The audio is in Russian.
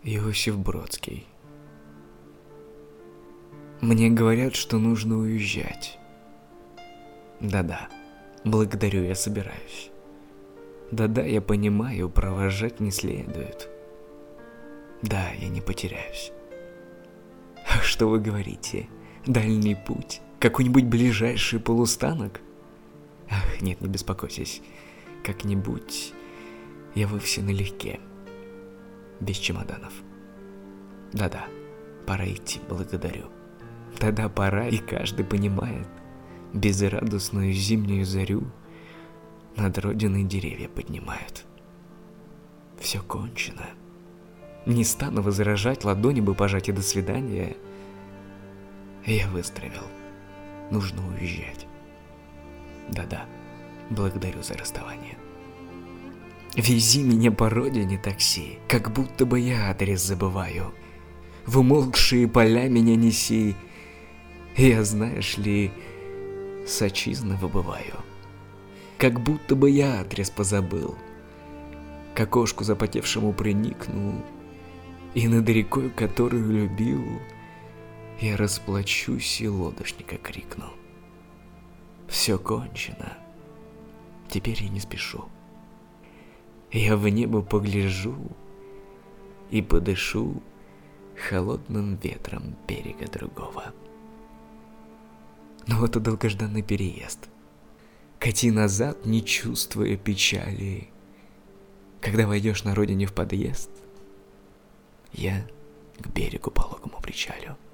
Иосиф Бродский. Мне говорят, что нужно уезжать. Да-да, благодарю, я собираюсь. Да-да, я понимаю, провожать не следует. Да, я не потеряюсь. А что вы говорите? Дальний путь? Какой-нибудь ближайший полустанок? Ах, нет, не беспокойтесь. Как-нибудь я вовсе налегке. Без чемоданов. Да-да, пора идти, благодарю. Да-да, пора, и каждый понимает. Безрадостную зимнюю зарю над родиной деревья поднимают. Все кончено. Не стану возражать, ладони бы пожать и до свидания. Я выздоровел. Нужно уезжать. Да-да, благодарю за расставание. Вези меня по родине, такси, как будто бы я адрес забываю. В умолкшие поля меня неси, я, знаешь ли, с отчизны выбываю. Как будто бы я адрес позабыл, к окошку запотевшему приникну, и над рекой, которую любил, я расплачусь и лодочника крикну. Все кончено, теперь я не спешу. Я в небо погляжу и подышу холодным ветром берега другого. Но вот и долгожданный переезд. Кати назад, не чувствуя печали. Когда войдешь на родине в подъезд, я к берегу пологому причалю.